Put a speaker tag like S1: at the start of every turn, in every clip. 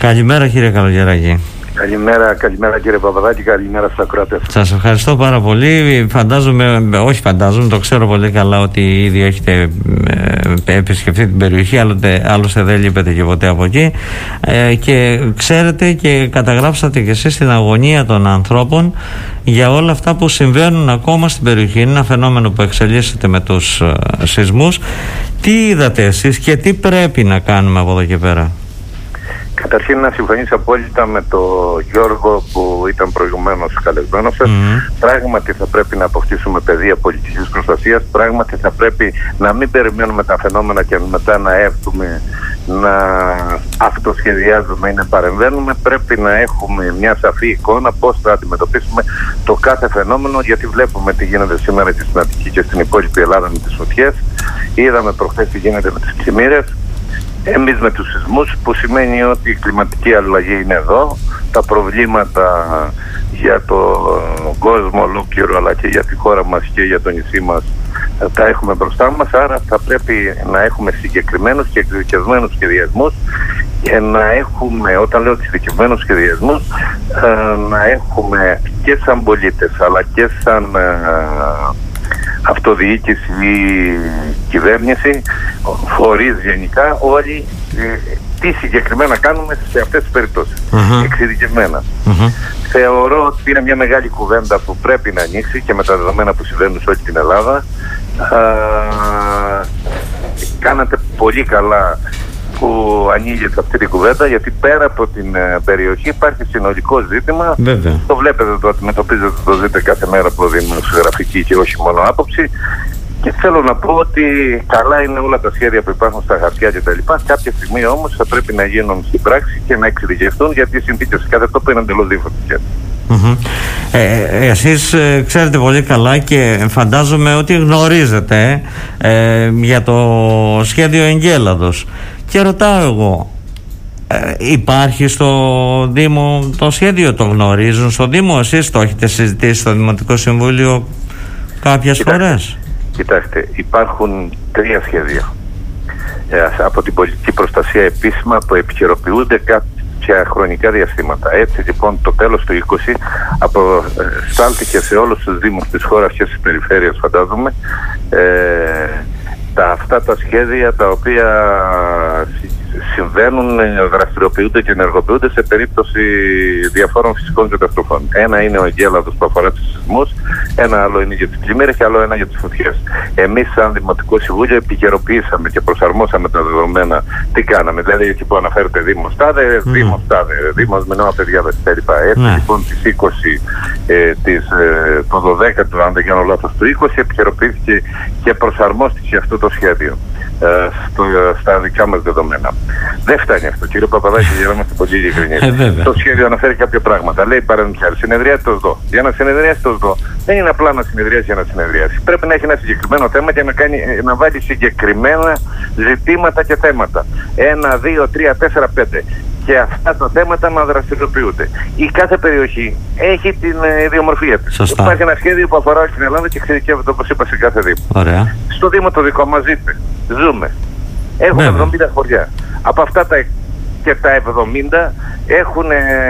S1: Καλημέρα κύριε Καλογεράκη.
S2: Καλημέρα κύριε Παπαδάκη, καλημέρα στους ακροατές.
S1: Σας ευχαριστώ πάρα πολύ. Φαντάζομαι, το ξέρω πολύ καλά ότι ήδη έχετε επισκεφτεί την περιοχή, άλλωστε δεν λείπετε και ποτέ από εκεί, και ξέρετε και καταγράψατε και εσείς την αγωνία των ανθρώπων για όλα αυτά που συμβαίνουν ακόμα στην περιοχή. Είναι ένα φαινόμενο που εξελίσσεται με τους σεισμούς. Τι είδατε εσείς και τι πρέπει να κάνουμε από εδώ και πέρα?
S2: Καταρχήν να συμφωνήσω απόλυτα με τον Γιώργο που ήταν προηγουμένως καλεσμένος σας. Πράγματι θα πρέπει να αποκτήσουμε παιδεία πολιτικής προστασίας. Πράγματι θα πρέπει να μην περιμένουμε τα φαινόμενα και μετά να έρθουμε να αυτοσχεδιάζουμε ή να παρεμβαίνουμε. Πρέπει να έχουμε μια σαφή εικόνα πώς θα αντιμετωπίσουμε το κάθε φαινόμενο, γιατί βλέπουμε τι γίνεται σήμερα και στην Αττική και στην υπόλοιπη Ελλάδα με τις φωτιές. Είδαμε προχθές τι γίνεται με τις πλημμύρες. Εμείς με τους σεισμούς, που σημαίνει ότι η κλιματική αλλαγή είναι εδώ, τα προβλήματα για τον κόσμο ολόκληρο αλλά και για τη χώρα μας και για το νησί μας τα έχουμε μπροστά μας, άρα θα πρέπει να έχουμε συγκεκριμένους και εξειδικευμένους σχεδιασμούς και να έχουμε, όταν λέω εξειδικευμένους σχεδιασμούς, να έχουμε και σαν πολίτες αλλά και σαν αυτοδιοίκηση ή κυβέρνηση, φορείς γενικά, όλοι τι συγκεκριμένα κάνουμε σε αυτές τις περιπτώσεις, εξειδικευμένα. Θεωρώ ότι είναι μια μεγάλη κουβέντα που πρέπει να ανοίξει και με τα δεδομένα που συμβαίνουν σε όλη την Ελλάδα. Κάνατε πολύ καλά που ανοίγεται αυτή την κουβέντα, γιατί πέρα από την περιοχή υπάρχει συνολικό ζήτημα.
S1: Βέβαια.
S2: Το βλέπετε, το αντιμετωπίζετε, το δείτε κάθε μέρα από δημοσιογραφική και όχι μόνο άποψη. Και θέλω να πω ότι καλά είναι όλα τα σχέδια που υπάρχουν στα χαρτιά κτλ. Κάποια στιγμή όμως θα πρέπει να γίνουν στην πράξη και να εξειδικευτούν, γιατί οι συνθήκες σε κάθε τόπο είναι εντελώς διαφορετικές.
S1: Εσείς ξέρετε πολύ καλά και φαντάζομαι ότι γνωρίζετε για το σχέδιο Εγκέλαδος. Και ρωτάω εγώ, υπάρχει στο Δήμο το σχέδιο, το γνωρίζουν στο Δήμο, εσείς το έχετε συζητήσει στο Δημοτικό Συμβούλιο κάποιες φορές?
S2: Κοιτάξτε, υπάρχουν 3 σχέδια από την πολιτική προστασία επίσημα που επικαιροποιούνται κάποια χρονικά διαστήματα. Έτσι λοιπόν το τέλος του 20 αποστάλθηκε σε όλους τους Δήμους της χώρας και στις περιφέρειες, φαντάζομαι, αυτά τα σχέδια τα οποία συμβαίνουν, δραστηριοποιούνται και ενεργοποιούνται σε περίπτωση διαφόρων φυσικών καταστροφών. Ένα είναι ο Εγκέλαδος που αφορά τους σεισμούς, ένα άλλο είναι για τις πλημμύρες και άλλο ένα για τις φωτιές. Εμείς σαν Δημοτικό Συμβούλιο επικαιροποιήσαμε και προσαρμόσαμε τα δεδομένα. Τι κάναμε? Δηλαδή εκεί που αναφέρεται Δήμος τάδε, Δήμος τάδε, Δήμος με νέα παιδιά κτλ. Έτσι λοιπόν τις 20 το 12 αν δεν κάνω λάθος του 20 επικαιροποιήθηκε και προσαρμόστηκε αυτό το σχέδιο στα δικά μας δεδομένα. Δεν φτάνει αυτό, κύριε Παπαδάκη, για να είμαστε πολύ ειλικρινείς. Το σχέδιο αναφέρει κάποια πράγματα. Λέει παραδείγματος χάρη, συνεδριάζει το ΣΔΟ. Για να συνεδριάσει το ΣΔΟ δεν είναι απλά να συνεδριάσει για να συνεδριάσει. Πρέπει να έχει ένα συγκεκριμένο θέμα και να βάλει συγκεκριμένα ζητήματα και θέματα. 1, 2, 3, 4, 5. Και αυτά τα θέματα να δραστηριοποιούνται. Η κάθε περιοχή έχει την ιδιομορφία της. Υπάρχει ένα σχέδιο που αφορά στην Ελλάδα και εξειδικεύεται, όπως είπα, σε κάθε Δήμο.
S1: Ωραία.
S2: Στο Δήμο το δικό μας ζούμε. Έχουμε 70 χωριά. Από αυτά και τα 70 έχουν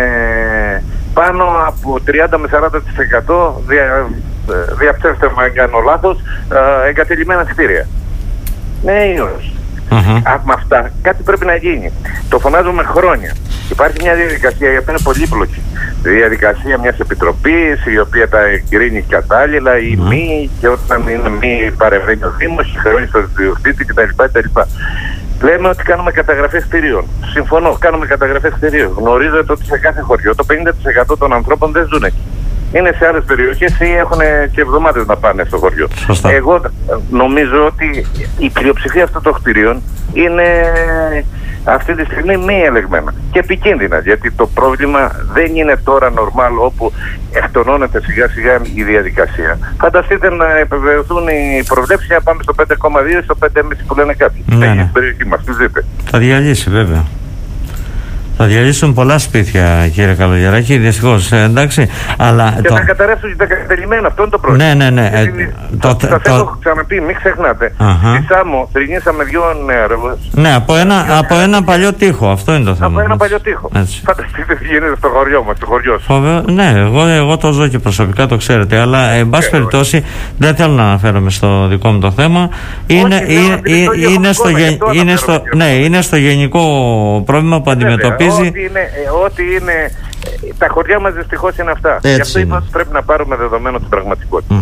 S2: πάνω από 30 με 40% διαψεύστε με αν κάνω λάθος, εγκατελειμμένα κτίρια. Ναι ή όχι? Με αυτά κάτι πρέπει να γίνει. Το φωνάζουμε χρόνια. Υπάρχει μια διαδικασία η οποία είναι πολύπλοκη. Διαδικασία μιας επιτροπής η οποία τα εγκρίνει κατάλληλα ή μη, και όταν είναι μη παρεμβαίνει ο Δήμος, χρεώνει στο διοκτήτη κτλ. Λέμε ότι κάνουμε καταγραφές κτηρίων. Συμφωνώ, κάνουμε καταγραφές κτηρίων. Γνωρίζετε ότι σε κάθε χωριό το 50% των ανθρώπων δεν ζουν εκεί. Είναι σε άλλες περιοχές ή έχουν και εβδομάδες να πάνε στο χωριό.
S1: Σωστά.
S2: Εγώ νομίζω ότι η πλειοψηφία αυτών των κτηρίων είναι αυτή τη στιγμή μη ελεγμένα και επικίνδυνα, γιατί το πρόβλημα δεν είναι τώρα normal όπου εκτονώνεται σιγά σιγά η διαδικασία. Φανταστείτε να επιβεβαιωθούν οι προβλέψεις να πάμε στο 5,2 στο 5,5 που λένε κάποιοι. Στην περιοχή μας, τι ζείτε.
S1: Θα διαλύσει βέβαια. Θα διαλύσουν πολλά σπίτια, κύριε Καλογεράκη, δυστυχώς, εντάξει. Αλλά
S2: και θα καταρρεύσουν και τα κατελημένα, αυτό είναι το πρόβλημα.
S1: Ναι.
S2: Σας έχω ξαναπεί, μην ξεχνάτε. Στη Σάμο θρηνήσαμε 2 νεαρούς.
S1: Ναι, από ένα παλιό τοίχο, αυτό είναι το θέμα.
S2: Από ένα παλιό τοίχο. Φανταστείτε τι γίνεται στο χωριό μας, στο χωριό σου.
S1: Ναι, εγώ το ζω και προσωπικά, το ξέρετε. Αλλά, εν πάση περιπτώσει, δεν θέλω να αναφέρομαι στο δικό μου το θέμα. Είναι στο γενικό πρόβλημα που αντιμετωπίζει.
S2: Ό,τι είναι. Τα χωριά μας δυστυχώς είναι αυτά. Γι' αυτό είπα ότι πρέπει να πάρουμε δεδομένο την πραγματικότητα.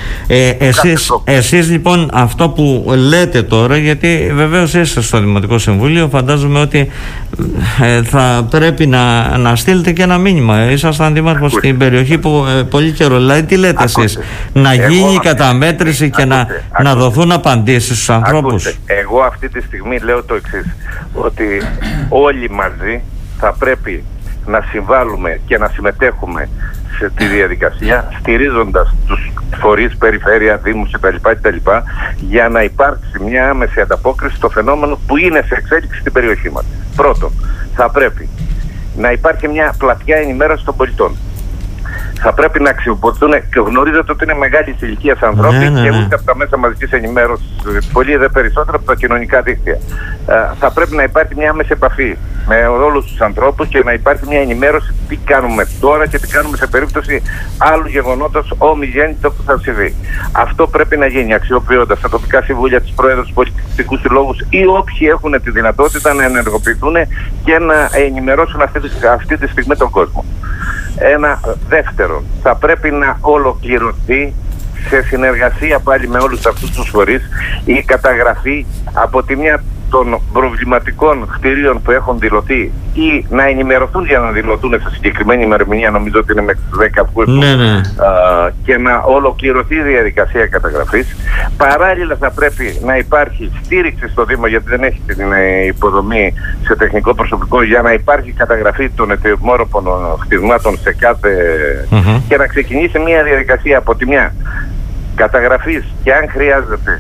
S1: Εσείς λοιπόν αυτό που λέτε τώρα, γιατί βεβαίως είστε στο Δημοτικό Συμβούλιο, φαντάζομαι ότι θα πρέπει να στείλετε και ένα μήνυμα. Ήσασταν δήμαρχος στην περιοχή που πολύ καιρό. Δηλαδή τι λέτε εσείς, να γίνει η καταμέτρηση και να δοθούν απαντήσεις στους ανθρώπους?
S2: Εγώ αυτή τη στιγμή λέω το εξής, ότι όλοι μαζί θα πρέπει να συμβάλλουμε και να συμμετέχουμε σε τη διαδικασία, στηρίζοντας τους φορείς, περιφέρεια, δήμους κτλ. Για να υπάρξει μια άμεση ανταπόκριση στο φαινόμενο που είναι σε εξέλιξη στην περιοχή μας. Πρώτον, θα πρέπει να υπάρχει μια πλατιά ενημέρωση των πολιτών. Θα πρέπει να αξιοποιηθούν, και γνωρίζετε ότι είναι μεγάλη ηλικία ανθρώποι και ούτε από τα μέσα μαζικής ενημέρωσης, πολύ δε περισσότερο από τα κοινωνικά δίκτυα. Θα πρέπει να υπάρχει μια άμεση επαφή με όλους τους ανθρώπους και να υπάρχει μια ενημέρωση τι κάνουμε τώρα και τι κάνουμε σε περίπτωση άλλου γεγονότος ομιγέννητο που θα συμβεί. Αυτό πρέπει να γίνει αξιοποιώντας τα τοπικά συμβούλια, τις πρόεδρους, πολιτικούς συλλόγους ή όποιοι έχουν τη δυνατότητα να ενεργοποιηθούν και να ενημερώσουν αυτή τη στιγμή τον κόσμο. Ένα δεύτερο, θα πρέπει να ολοκληρωθεί σε συνεργασία πάλι με όλους αυτούς τους φορείς η καταγραφή από τη μια των προβληματικών κτηρίων που έχουν δηλωθεί ή να ενημερωθούν για να δηλωθούν σε συγκεκριμένη ημερομηνία, νομίζω ότι είναι μέχρι τις 10 Αυγούστου, και να ολοκληρωθεί η διαδικασία καταγραφής. Παράλληλα θα πρέπει να υπάρχει στήριξη στο Δήμο, γιατί δεν έχει την υποδομή σε τεχνικό προσωπικό, για να υπάρχει καταγραφή των ετοιμόρροπων χτισμάτων σε κάθε και να ξεκινήσει μια διαδικασία από τη μια καταγραφής και αν χρειάζεται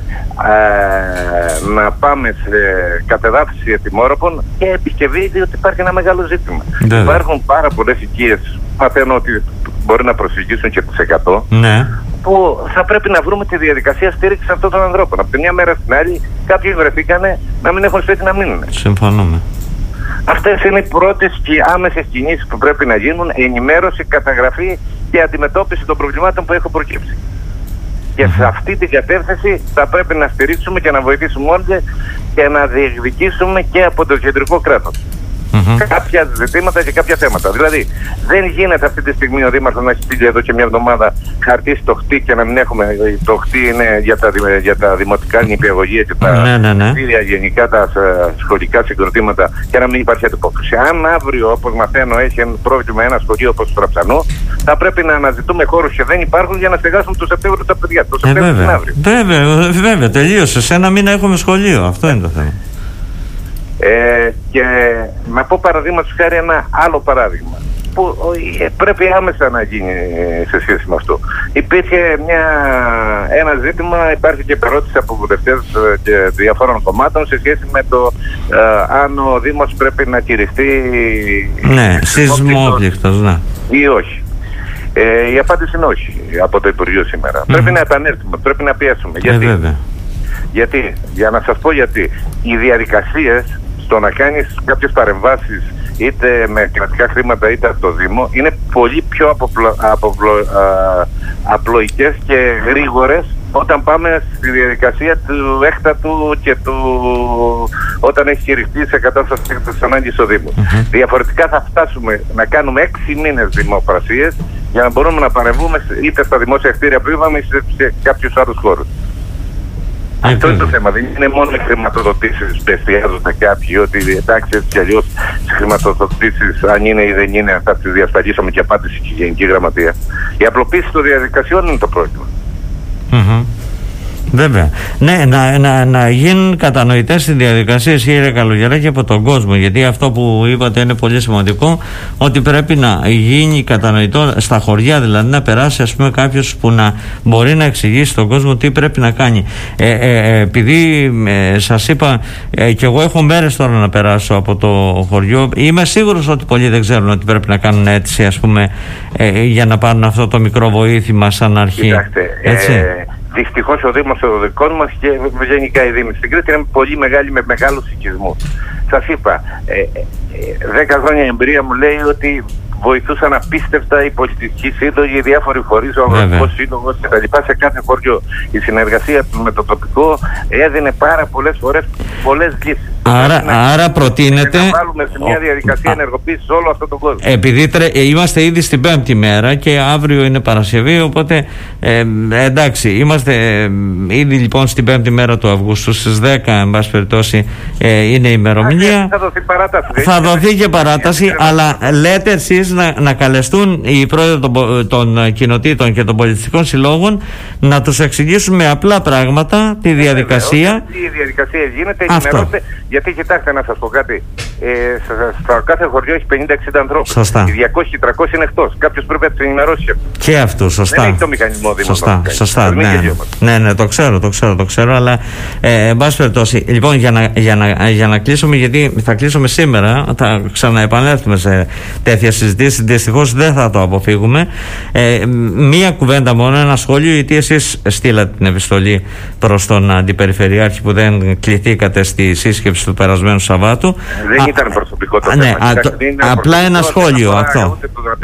S2: να πάμε σε κατεδάφιση ετοιμόρροπων και επισκευή, διότι υπάρχει ένα μεγάλο ζήτημα. Υπάρχουν πάρα πολλές οικίες, μαθαίνω ότι μπορεί να προσεγγίσουν και τις 100, που θα πρέπει να βρούμε τη διαδικασία στήριξης αυτών των ανθρώπων. Από τη μια μέρα στην άλλη κάποιοι βρεθήκανε να μην έχουν σπίτι να μείνουν.
S1: Συμφωνούμε.
S2: Αυτές είναι οι πρώτες και άμεσες κινήσεις που πρέπει να γίνουν: ενημέρωση, καταγραφή και αντιμετώπιση των προβλημάτων που έχουν προκύψει. Και σε αυτή την κατεύθυνση θα πρέπει να στηρίξουμε και να βοηθήσουμε όλοι και να διεκδικήσουμε και από το κεντρικό κράτος κάποια ζητήματα και κάποια θέματα. Δηλαδή, δεν γίνεται αυτή τη στιγμή ο Δήμαρχος να έχει στείλει εδώ και μια εβδομάδα χαρτί στο χτί και να μην έχουμε. Το χτί είναι για τα δημοτικά νηπιαγωγεία και τα κτίρια γενικά, τα σχολικά συγκροτήματα, και να μην υπάρχει αντιπόκριση. Αν αύριο, όπως μαθαίνω, έχει ένα πρόβλημα ένα σχολείο όπως το Στραψανό, θα πρέπει να αναζητούμε χώρους και δεν υπάρχουν για να στεγάσουμε το Σεπτέμβριο τα παιδιά. Το Σεπτέμβριο είναι αύριο.
S1: Βέβαια, τελείωσε. Σε ένα μήνα έχουμε σχολείο. Αυτό είναι το θέμα.
S2: Και να πω παραδείγματος χάρη ένα άλλο παράδειγμα που πρέπει άμεσα να γίνει σε σχέση με αυτό. Υπήρχε ένα ζήτημα, υπάρχει και περώτηση από βουλευτές και διαφόρων κομμάτων σε σχέση με το αν ο Δήμος πρέπει να κηρυχθεί
S1: σεισμόπληκτος
S2: ή όχι. Η απάντηση είναι όχι από το Υπουργείο σήμερα. Πρέπει να επανέλθουμε, πρέπει να πιέσουμε. Γιατί, για να σας πω γιατί, οι διαδικασίες στο να κάνεις κάποιες παρεμβάσεις είτε με κρατικά χρήματα είτε από το Δήμο είναι πολύ πιο απλοϊκές και γρήγορες όταν πάμε στη διαδικασία του έκτατου και όταν έχει κηρυχθεί σε κατάσταση έκτακτης ανάγκης ο Δήμος. Διαφορετικά θα φτάσουμε να κάνουμε 6 μήνες δημοπρασίες για να μπορούμε να παρεμβούμε είτε στα δημόσια κτίρια που είπαμε είτε σε κάποιους άλλους χώρους. Αυτό είναι το θέμα. Δεν είναι μόνο οι χρηματοδοτήσεις που εστιάζονται κάποιοι, ότι εντάξει έτσι κι αλλιώς τις χρηματοδοτήσεις, αν είναι ή δεν είναι, θα τις διασφαλίσαμε και απάντηση και η Γενική Γραμματεία. Η απλοποίηση των διαδικασιών είναι το πρόβλημα.
S1: Βέβαια. Ναι, να γίνουν κατανοητές οι διαδικασίες, κύριε Καλογεράκη, από τον κόσμο. Γιατί αυτό που είπατε είναι πολύ σημαντικό, ότι πρέπει να γίνει κατανοητό στα χωριά, δηλαδή να περάσει, ας πούμε, κάποιος που να μπορεί να εξηγήσει στον κόσμο τι πρέπει να κάνει. Επειδή σας είπα, και εγώ έχω μέρες τώρα να περάσω από το χωριό, είμαι σίγουρος ότι πολλοί δεν ξέρουν ότι πρέπει να κάνουν αίτηση, ας πούμε, για να πάρουν αυτό το μικρό βοήθημα σαν αρχή.
S2: Κοιτάξτε, δυστυχώς ο Δήμος ο δικός μας και γενικά η Δήμη στην Κρήτη είναι πολύ μεγάλη, με μεγάλους οικισμούς. Σας είπα, 10 χρόνια εμπειρία μου λέει ότι βοηθούσαν απίστευτα οι πολιτικοί σύλλογοι, οι διάφοροι φορείς, ο Αγροτικός Σύλλογος κτλ. Σε κάθε χωριό. Η συνεργασία με το τοπικό έδινε πάρα πολλές φορές πολλές λύσεις.
S1: Άρα προτείνεται
S2: να βάλουμε σε μια διαδικασία ενεργοποίησης όλο αυτό τον κόσμο.
S1: Επειδή είμαστε ήδη στην 5η μέρα και αύριο είναι Παρασκευή, οπότε εντάξει, είμαστε ήδη λοιπόν στην 5η μέρα του Αυγούστου, στις 10 εν πάση περιπτώσει είναι η ημερομηνία.
S2: Θα δοθεί παράταση.
S1: Θα δοθεί και παράταση, αλλά λέτε εσείς να καλεστούν οι πρόεδροι των κοινοτήτων και των πολιτιστικών συλλόγων να τους εξηγήσουν με απλά πράγματα τη διαδικασία.
S2: Η διαδικασία γίνεται, ενημερώστε. Γιατί κοιτάξτε να σας πω κάτι, στο κάθε χωριό έχει 50-60 ανθρώπους.
S1: Σωστά.
S2: Οι 200-300 είναι εκτός. Κάποιος πρέπει να τους ενημερώσει.
S1: Και αυτούς, σωστά.
S2: Δεν έχει το μηχανισμό δημοσιογραφικό.
S1: Σωστά. Ναι, το ξέρω, αλλά εν πάση περιπτώσει, λοιπόν, για να κλείσουμε, γιατί θα κλείσουμε σήμερα, θα ξαναεπανέλθουμε σε τέτοια συζητήσεις, δυστυχώς δεν θα το αποφύγουμε. Μία κουβέντα μόνο, ένα σχόλιο, γιατί εσείς στείλατε την επιστολή προς τον Αντιπεριφερειάρχη που δεν κληθήκατε στη σύσκεψη του περασμένου Σαββάτου.
S2: Δεν ήταν προσωπικό το θέμα.
S1: Ναι, απλά ένα σχόλιο αυτό.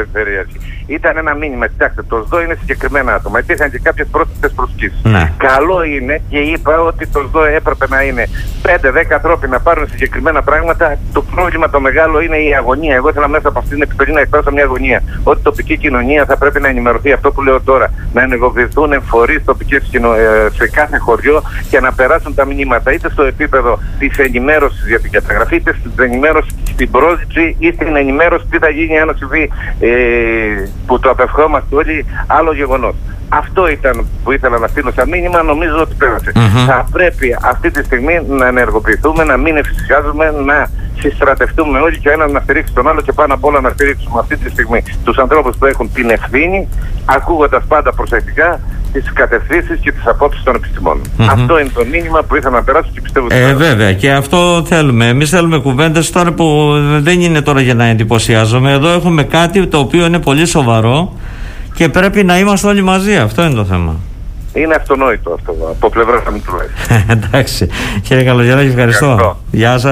S2: Ήταν ένα μήνυμα. Κοιτάξτε, το ΣΔΟ είναι συγκεκριμένα άτομα. Υπήρχαν και κάποιες πρόσθετες προσκλήσεις.
S1: Ναι.
S2: Καλό είναι, και είπα ότι το ΣΔΟ έπρεπε να είναι 5-10 ανθρώποι να πάρουν συγκεκριμένα πράγματα. Το πρόβλημα το μεγάλο είναι η αγωνία. Εγώ ήθελα μέσα από αυτή την επιστολή να εκφράσω μια αγωνία. Ότι η τοπική κοινωνία θα πρέπει να ενημερωθεί. Αυτό που λέω τώρα. Να ενεργοποιηθούν φορείς τοπικές σε κάθε χωριό και να περάσουν τα μηνύματα. Είτε στο επίπεδο της ενημέρωσης για την καταγραφή, είτε στην ενημέρωση στην πρόσληψη ή στην ενημέρωση τι θα γίνει αν συμβεί, που το απευχόμαστε όλοι, άλλο γεγονός. Αυτό ήταν που ήθελα να στείλω σαν μήνυμα, νομίζω ότι πέρασε. Θα πρέπει αυτή τη στιγμή να ενεργοποιηθούμε, να μην εφησυχάζουμε, να συστρατευτούμε όλοι και ο ένας να στηρίξει τον άλλο και πάνω απ' όλα να στηρίξουμε αυτή τη στιγμή τους ανθρώπους που έχουν την ευθύνη, ακούγοντας πάντα προσεκτικά τις κατευθύνσεις και τις απόψεις των επιστημόνων. Αυτό είναι το μήνυμα που ήθελα να περάσω και πιστεύω ότι
S1: βέβαια, και αυτό θέλουμε. Εμείς θέλουμε κουβέντες τώρα που δεν είναι τώρα για να εντυπωσιάζομαι. Εδώ έχουμε κάτι το οποίο είναι πολύ σοβαρό και πρέπει να είμαστε όλοι μαζί. Αυτό είναι το θέμα.
S2: Είναι αυτονόητο αυτό από πλευρά να μην τουλάχιστον.
S1: Εντάξει. Κύριε Καλογεράκη, ευχαριστώ. Γεια σας.